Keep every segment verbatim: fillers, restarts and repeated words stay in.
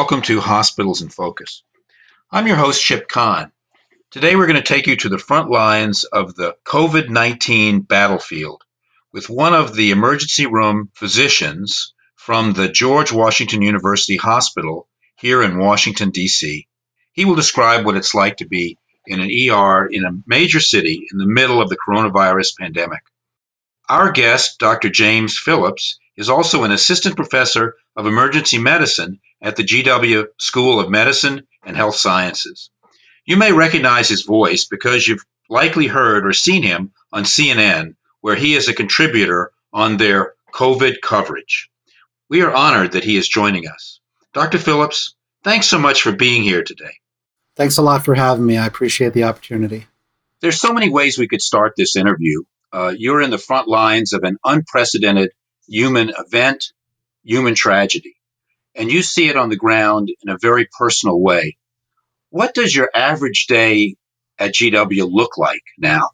welcome to Hospitals in Focus. I'm your host, Chip Kahn. Today we're going to take you to the front lines of the COVID nineteen battlefield with one of the emergency room physicians from the George Washington University Hospital here in Washington, D C. He will describe what it's like to be in an E R in a major city in the middle of the coronavirus pandemic. Our guest, Doctor James Phillips, is also an assistant professor of emergency medicine at the G W School of Medicine and Health Sciences. You may recognize his voice because you've likely heard or seen him on C N N, where he is a contributor on their COVID coverage. We are honored that he is joining us. Doctor Phillips, thanks so much for being here today. Thanks a lot for having me. I appreciate the opportunity. There's so many ways we could start this interview. Uh, you're in the front lines of an unprecedented human event, human tragedy, and you see it on the ground in a very personal way. What does your average day at G W look like now?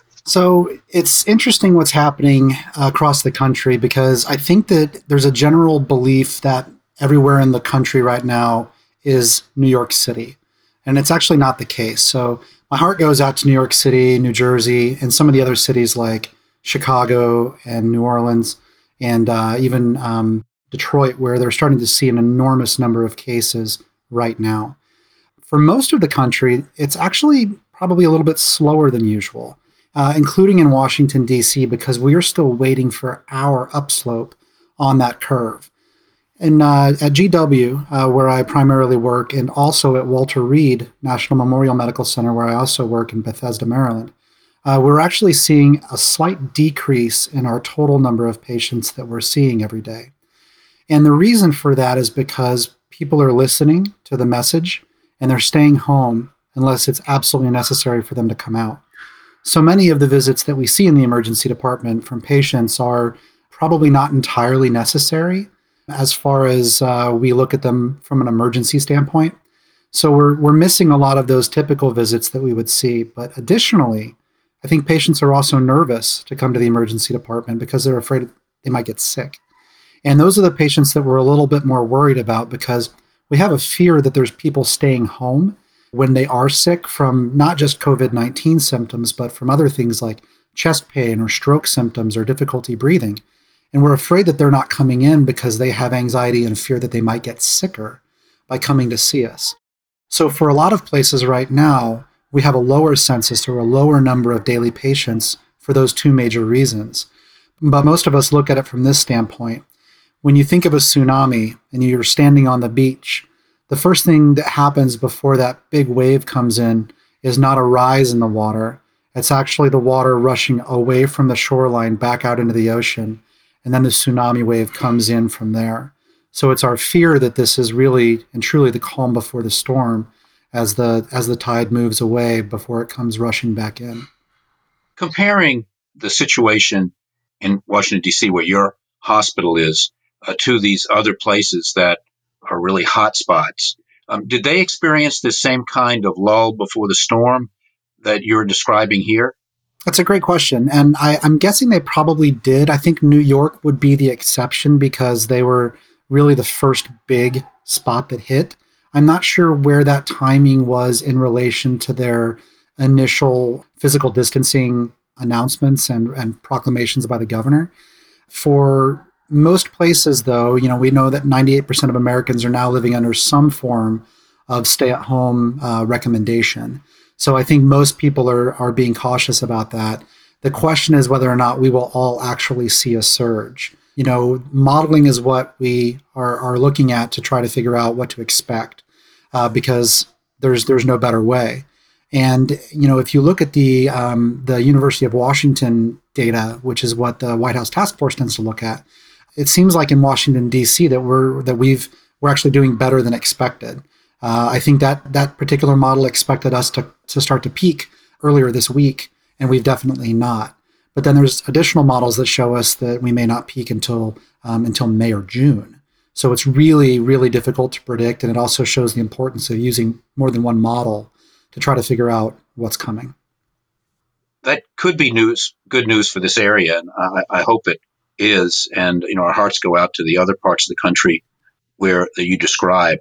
So it's interesting what's happening across the country, because I think that there's a general belief that everywhere in the country right now is New York City. And it's actually not the case. So my heart goes out to New York City, New Jersey, and some of the other cities like Chicago and New Orleans, and uh, even um, Detroit, where they're starting to see an enormous number of cases right now. For most of the country, it's actually probably a little bit slower than usual, uh, including in Washington, D C, because we are still waiting for our upslope on that curve. And uh, at G W, uh, where I primarily work, and also at Walter Reed National Memorial Medical Center, where I also work in Bethesda, Maryland, uh, we're actually seeing a slight decrease in our total number of patients that we're seeing every day. And the reason for that is because people are listening to the message and they're staying home unless it's absolutely necessary for them to come out. So many of the visits that we see in the emergency department from patients are probably not entirely necessary as far as uh, we look at them from an emergency standpoint. So we're we're missing a lot of those typical visits that we would see. But additionally, I think patients are also nervous to come to the emergency department because they're afraid they might get sick. And those are the patients that we're a little bit more worried about, because we have a fear that there's people staying home when they are sick from not just COVID nineteen symptoms, but from other things like chest pain or stroke symptoms or difficulty breathing. And we're afraid that they're not coming in because they have anxiety and fear that they might get sicker by coming to see us. So for a lot of places right now, we have a lower census or a lower number of daily patients for those two major reasons. But most of us look at it from this standpoint. When you think of a tsunami and you're standing on the beach, the first thing that happens before that big wave comes in is not a rise in the water. It's actually the water rushing away from the shoreline back out into the ocean. And then the tsunami wave comes in from there. So it's our fear that this is really and truly the calm before the storm as the as the tide moves away before it comes rushing back in. Comparing the situation in Washington, D C, where your hospital is, uh, to these other places that are really hot spots, um, did they experience the same kind of lull before the storm that you're describing here? That's a great question. And I, I'm guessing they probably did. I think New York would be the exception because they were really the first big spot that hit. I'm not sure where that timing was in relation to their initial physical distancing announcements and, and proclamations by the governor. For most places, though, you know, we know that ninety-eight percent of Americans are now living under some form of stay-at-home uh, recommendation. So I think most people are are being cautious about that. The question is whether or not we will all actually see a surge. You know, modeling is what we are, are looking at to try to figure out what to expect, uh, because there's there's no better way. And you know, if you look at the um, the University of Washington data, which is what the White House Task Force tends to look at, it seems like in Washington D C that we're that we've we're actually doing better than expected. Uh, I think that that particular model expected us to, to start to peak earlier this week, and we've definitely not. But then there's additional models that show us that we may not peak until um, until May or June. So it's really, really difficult to predict, and it also shows the importance of using more than one model to try to figure out what's coming. That could be news, good news for this area, and I, I hope it is. And you know, our hearts go out to the other parts of the country where that you described.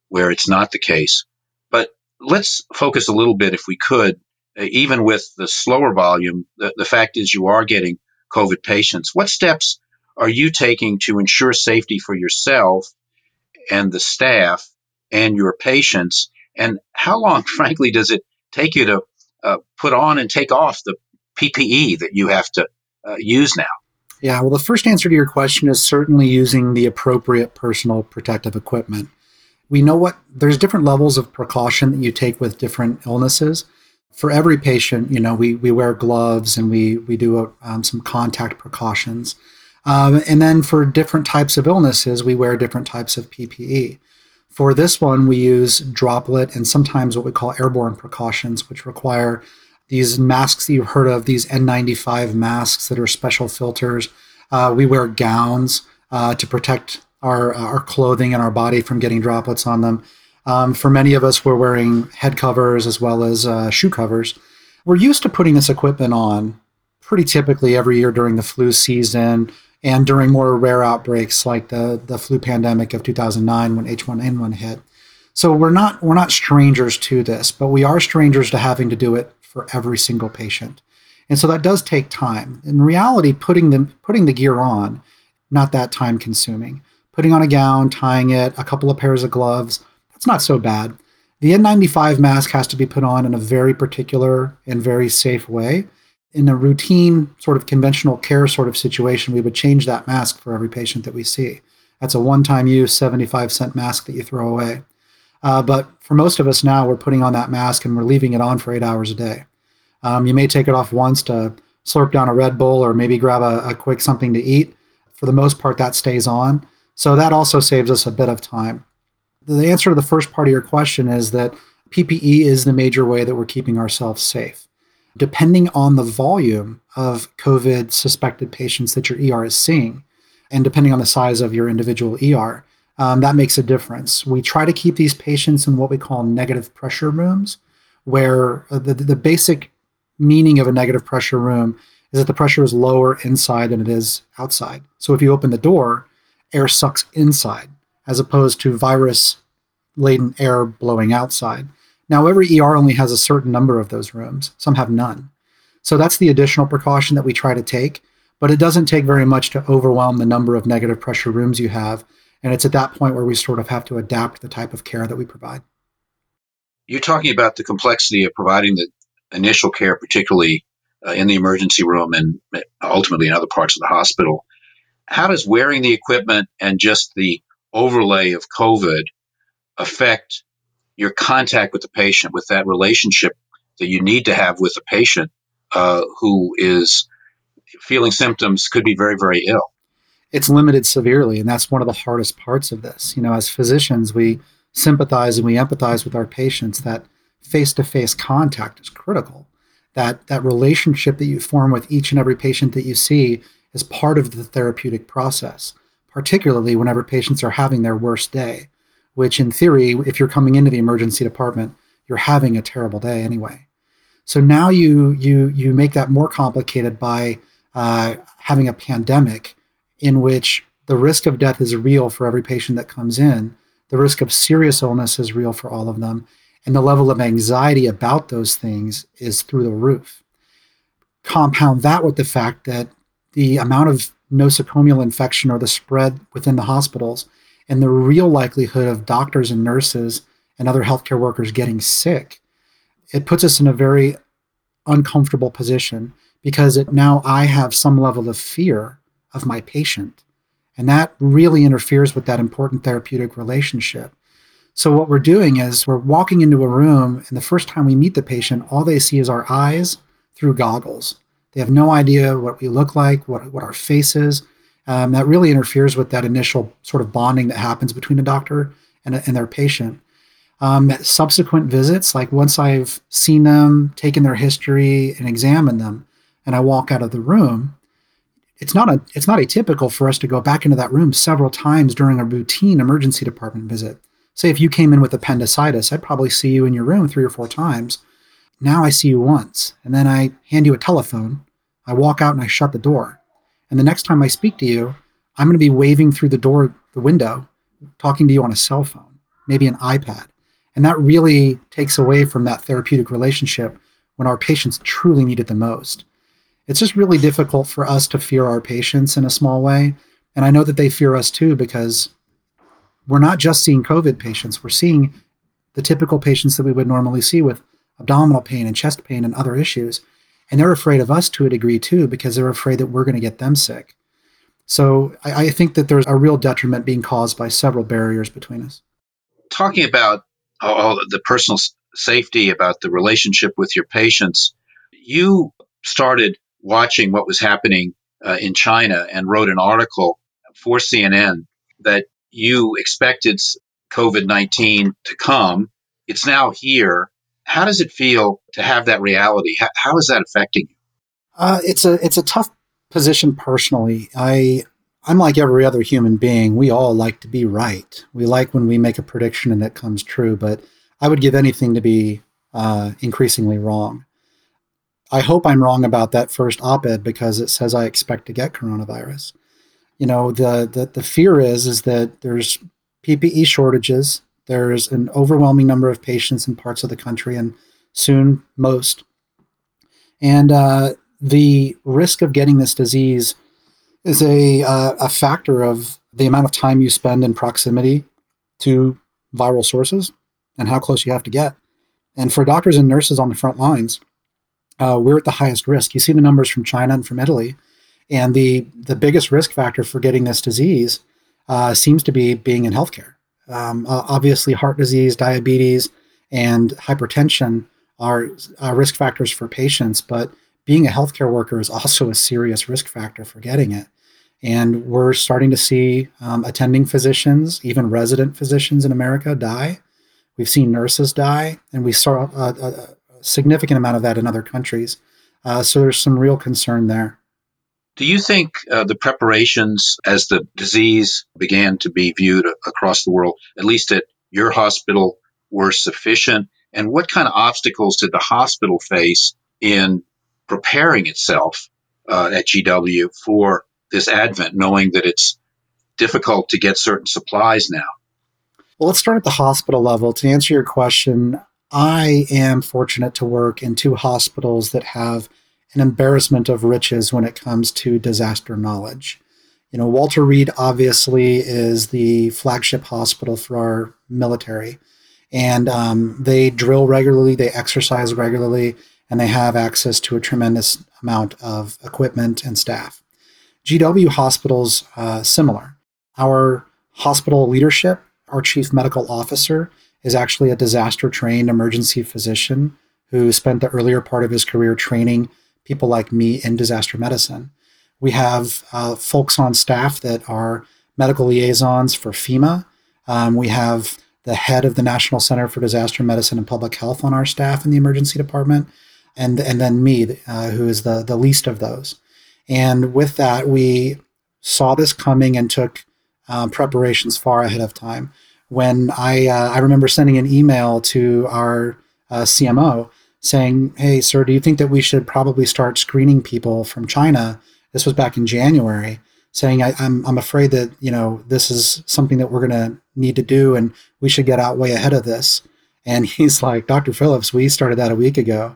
where it's not the case. But let's focus a little bit, if we could, uh, even with the slower volume, the, the fact is you are getting COVID patients. What steps are you taking to ensure safety for yourself and the staff and your patients? And how long, frankly, does it take you to uh, put on and take off the P P E that you have to uh, use now? Yeah, well, the first answer to your question is certainly using the appropriate personal protective equipment. We know what there's different levels of precaution that you take with different illnesses. For every patient, you know, we we wear gloves and we we do um, some contact precautions. Um, and then for different types of illnesses, we wear different types of P P E. For this one, we use droplet and sometimes what we call airborne precautions, which require these masks that you've heard of, these N ninety-five masks that are special filters. Uh, we wear gowns uh, to protect our our clothing and our body from getting droplets on them. Um, for many of us, we're wearing head covers as well as uh, shoe covers. We're used to putting this equipment on pretty typically every year during the flu season and during more rare outbreaks like the, the flu pandemic of two thousand nine when H one N one hit. So we're not we're not strangers to this, but we are strangers to having to do it for every single patient. And so that does take time. In reality, putting the, putting the gear on, not that time consuming. Putting on a gown, tying it, a couple of pairs of gloves, that's not so bad. The N ninety-five mask has to be put on in a very particular and very safe way. In a routine sort of conventional care sort of situation, we would change that mask for every patient that we see. That's a one-time use seventy-five cent mask that you throw away. Uh, but for most of us now, we're putting on that mask and we're leaving it on for eight hours a day. Um, you may take it off once to slurp down a Red Bull or maybe grab a, a quick something to eat. For the most part, that stays on. So that also saves us a bit of time. The answer to the first part of your question is that P P E is the major way that we're keeping ourselves safe. Depending on the volume of COVID suspected patients that your E R is seeing, and depending on the size of your individual E R, um, that makes a difference. We try to keep these patients in what we call negative pressure rooms, where the, the basic meaning of a negative pressure room is that the pressure is lower inside than it is outside. So if you open the door, air sucks inside, as opposed to virus-laden air blowing outside. Now, every E R only has a certain number of those rooms. Some have none. So that's the additional precaution that we try to take, but it doesn't take very much to overwhelm the number of negative pressure rooms you have. And it's at that point where we sort of have to adapt the type of care that we provide. You're talking about the complexity of providing the initial care, particularly uh, in the emergency room and ultimately in other parts of the hospital. How does wearing the equipment and just the overlay of COVID affect your contact with the patient, with that relationship that you need to have with a patient uh, who is feeling symptoms, could be very, very ill? It's limited severely, and that's one of the hardest parts of this. You know, as physicians, we sympathize and we empathize with our patients. That face-to-face contact is critical. That that relationship that you form with each and every patient that you see is part of the therapeutic process, particularly whenever patients are having their worst day, which in theory, if you're coming into the emergency department, you're having a terrible day anyway. So now you you you make that more complicated by uh, having a pandemic in which the risk of death is real for every patient that comes in. The risk of serious illness is real for all of them. And the level of anxiety about those things is through the roof. Compound that with the fact that the amount of nosocomial infection or the spread within the hospitals and the real likelihood of doctors and nurses and other healthcare workers getting sick, it puts us in a very uncomfortable position because it, now I have some level of fear of my patient. And that really interferes with that important therapeutic relationship. So what we're doing is we're walking into a room, and the first time we meet the patient, all they see is our eyes through goggles. They have no idea what we look like, what, what our face is. Um, that really interferes with that initial sort of bonding that happens between a doctor and, a, and their patient. Um, subsequent visits, like once I've seen them, taken their history, and examined them, and I walk out of the room, it's not a it's not atypical for us to go back into that room several times during a routine emergency department visit. Say if you came in with appendicitis, I'd probably see you in your room three or four times. Now I see you once, and then I hand you a telephone. I walk out and I shut the door. And the next time I speak to you, I'm going to be waving through the door, the window, talking to you on a cell phone. maybe an iPad. And that really takes away from that therapeutic relationship when our patients truly need it the most. It's just really difficult for us to fear our patients in a small way. And I know that they fear us too, because we're not just seeing COVID patients, we're seeing the typical patients that we would normally see with abdominal pain and chest pain and other issues. And they're afraid of us to a degree too, because they're afraid that we're going to get them sick. So I, I think that there's a real detriment being caused by several barriers between us. Talking about all the personal s- safety, about the relationship with your patients, you started watching what was happening uh, in China and wrote an article for C N N that you expected COVID nineteen to come. It's now here. How does it feel to have that reality? How, how is that affecting you? Uh, it's a it's a tough position personally. I I'm like every other human being. We all like to be right. We like when we make a prediction and it comes true. But I would give anything to be uh, increasingly wrong. I hope I'm wrong about that first op-ed because it says I expect to get coronavirus. You know, the the, the fear is is that there's P P E shortages. There's an overwhelming number of patients in parts of the country, and soon most. And uh, the risk of getting this disease is a uh, a factor of the amount of time you spend in proximity to viral sources and how close you have to get. And for doctors and nurses on the front lines, uh, we're at the highest risk. You see the numbers from China and from Italy, and the the biggest risk factor for getting this disease uh, seems to be being in healthcare. Um, uh, obviously, heart disease, diabetes, and hypertension are uh, risk factors for patients, but being a healthcare worker is also a serious risk factor for getting it. And we're starting to see um, attending physicians, even resident physicians in America, die. We've seen nurses die, and we saw a, a, a significant amount of that in other countries. Uh, so there's some real concern there. Do you think uh, the preparations as the disease began to be viewed across the world, at least at your hospital, were sufficient? And what kind of obstacles did the hospital face in preparing itself uh, at G W for this advent, knowing that it's difficult to get certain supplies now? Well, let's start at the hospital level. To answer your question, I am fortunate to work in two hospitals that have an embarrassment of riches when it comes to disaster knowledge. You know, Walter Reed obviously is the flagship hospital for our military, and um, they drill regularly, they exercise regularly, and they have access to a tremendous amount of equipment and staff. G W hospitals, uh, similar. Our hospital leadership, our chief medical officer, is actually a disaster trained emergency physician who spent the earlier part of his career training people like me in disaster medicine. We have uh, folks on staff that are medical liaisons for FEMA. Um, we have the head of the National Center for Disaster Medicine and Public Health on our staff in the emergency department, and, and then me, uh, who is the, the least of those. And with that, we saw this coming and took uh, preparations far ahead of time. When I, uh, I remember sending an email to our uh, C M O saying, "Hey, sir, do you think that we should probably start screening people from China?" This was back in January, saying, I, I'm, I'm afraid that, you know, this is something that we're going to need to do, and we should get out way ahead of this. And he's like, "Doctor Phillips, we started that a week ago."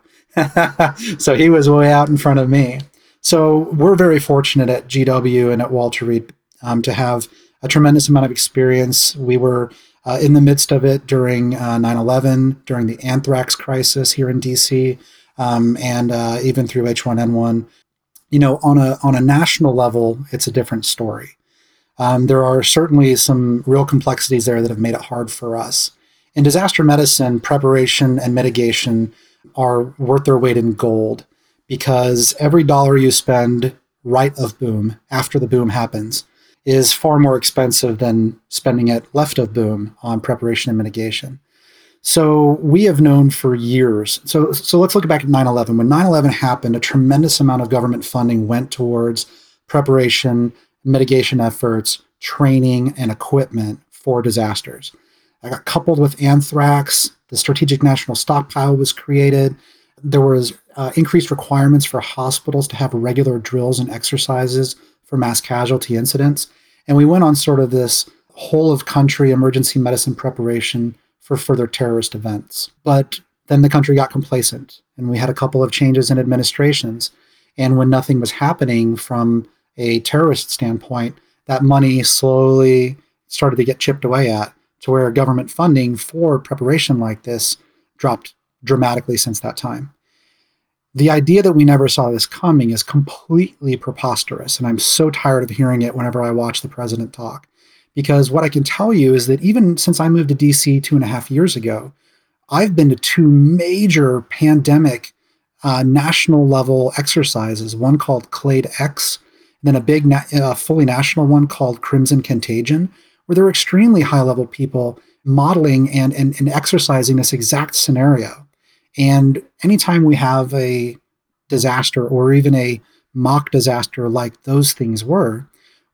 So he was way out in front of me. So we're very fortunate at G W and at Walter Reed um, to have a tremendous amount of experience. We were uh, in the midst of it during uh, nine eleven, during the anthrax crisis here in D C, um, and uh, even through H one N one. You know, on a on a national level, it's a different story. Um, there are certainly some real complexities there that have made it hard for us. In disaster medicine, preparation and mitigation are worth their weight in gold, because every dollar you spend right of boom, after the boom happens, is far more expensive than spending it left of boom on preparation and mitigation. So we have known for years. So, so let's look back at nine eleven. When nine eleven happened, a tremendous amount of government funding went towards preparation, mitigation efforts, training, and equipment for disasters. I got coupled with anthrax. The Strategic National Stockpile was created. There was uh, increased requirements for hospitals to have regular drills and exercises for mass casualty incidents. And we went on sort of this whole of country emergency medicine preparation for further terrorist events. But then the country got complacent, and we had a couple of changes in administrations. And when nothing was happening from a terrorist standpoint, that money slowly started to get chipped away at, to where government funding for preparation like this dropped dramatically since that time. The idea that we never saw this coming is completely preposterous, and I'm so tired of hearing it whenever I watch the president talk. Because what I can tell you is that even since I moved to D C two and a half years ago, I've been to two major pandemic uh, national level exercises, one called Clade X, and then a big na- uh, fully national one called Crimson Contagion, where there were extremely high level people modeling and, and, and exercising this exact scenario. And anytime we have a disaster or even a mock disaster like those things were,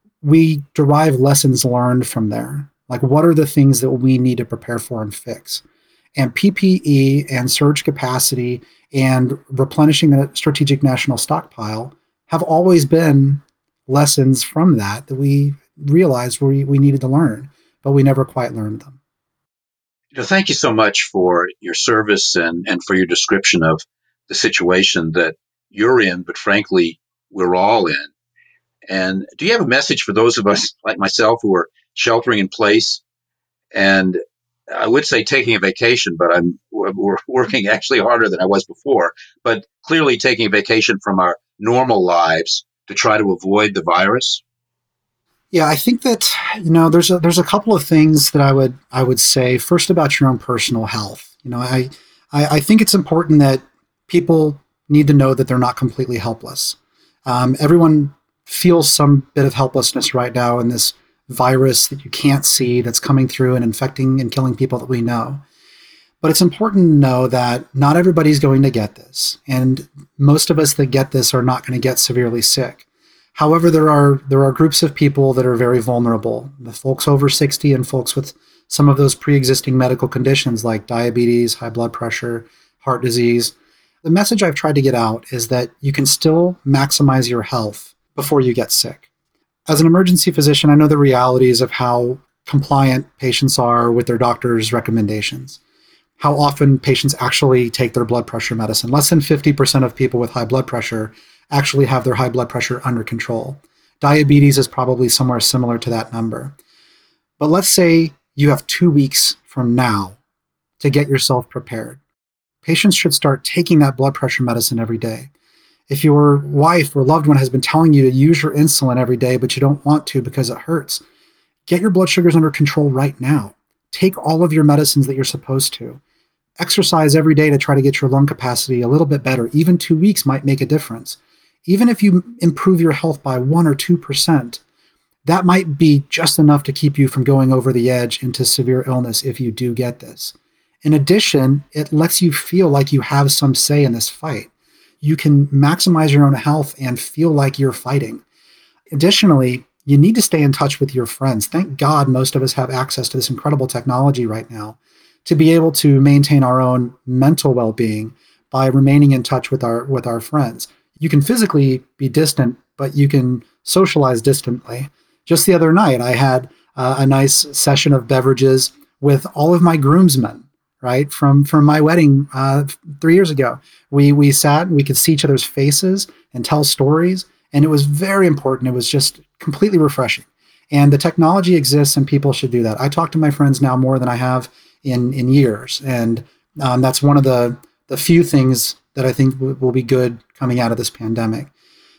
we derive lessons learned from there. Like, what are the things that we need to prepare for and fix? And P P E and surge capacity and replenishing the strategic national stockpile have always been lessons from that that we realized we, we needed to learn, but we never quite learned them. You know, thank you so much for your service and, and for your description of the situation that you're in, but frankly, we're all in. And do you have a message for those of us like myself who are sheltering in place? And I would say taking a vacation, but I'm we're working actually harder than I was before, but clearly taking a vacation from our normal lives to try to avoid the virus. Yeah, I think that, you know, there's a there's a couple of things that I would I would say. First, about your own personal health. You know, I I, I think it's important that people need to know that they're not completely helpless. Um, everyone feels some bit of helplessness right now in this virus that you can't see, that's coming through and infecting and killing people that we know. But it's important to know that not everybody's going to get this, and most of us that get this are not going to get severely sick. However, there are there are groups of people that are very vulnerable, the folks over sixty and folks with some of those pre-existing medical conditions like diabetes, high blood pressure, heart disease. The message I've tried to get out is that you can still maximize your health before you get sick. As an emergency physician, I know the realities of how compliant patients are with their doctor's recommendations, how often patients actually take their blood pressure medicine. Less than fifty percent of people with high blood pressure actually have their high blood pressure under control. Diabetes is probably somewhere similar to that number. But let's say you have two weeks from now to get yourself prepared. Patients should start taking that blood pressure medicine every day. If your wife or loved one has been telling you to use your insulin every day, but you don't want to because it hurts, get your blood sugars under control right now. Take all of your medicines that you're supposed to. Exercise every day to try to get your lung capacity a little bit better. Even two weeks might make a difference. Even if you improve your health by one or two percent, that might be just enough to keep you from going over the edge into severe illness if you do get this. In addition, it lets you feel like you have some say in this fight. You can maximize your own health and feel like you're fighting. Additionally, you need to stay in touch with your friends. Thank God most of us have access to this incredible technology right now to be able to maintain our own mental well-being by remaining in touch with our with our friends. You can physically be distant, but you can socialize distantly. Just the other night, I had uh, a nice session of beverages with all of my groomsmen, right, from from my wedding uh, three years ago. We we sat, we could see each other's faces and tell stories, and it was very important. It was just completely refreshing. And the technology exists, and people should do that. I talk to my friends now more than I have in in years, and um, that's one of the the few things that I think w- will be good coming out of this pandemic.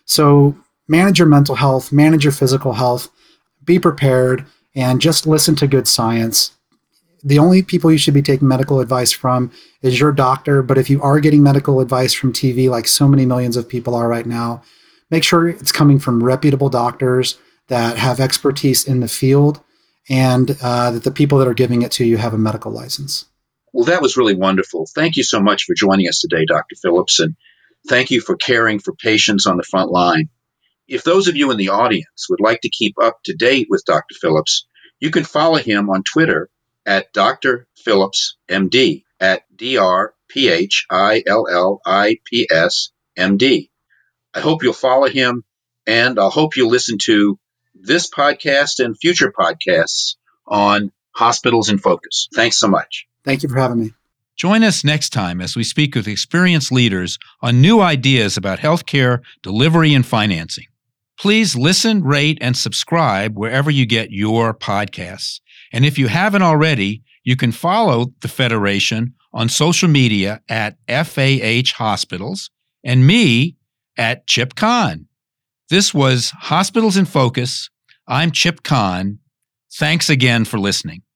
So manage your mental health, manage your physical health, be prepared, and just listen to good science. The only people you should be taking medical advice from is your doctor. But if you are getting medical advice from T V, like so many millions of people are right now, make sure it's coming from reputable doctors that have expertise in the field, and uh, that the people that are giving it to you have a medical license. Well, that was really wonderful. Thank you so much for joining us today, Doctor Phillips, and thank you for caring for patients on the front line. If those of you in the audience would like to keep up to date with Doctor Phillips, you can follow him on Twitter at Doctor Phillips M D, at D R P H I L L I P S M D. I hope you'll follow him, and I hope you'll listen to this podcast and future podcasts on Hospitals in Focus. Thanks so much. Thank you for having me. Join us next time as we speak with experienced leaders on new ideas about healthcare delivery and financing. Please listen, rate, and subscribe wherever you get your podcasts. And if you haven't already, you can follow the Federation on social media at F A H Hospitals and me at Chip Kahn. This was Hospitals in Focus. I'm Chip Kahn. Thanks again for listening.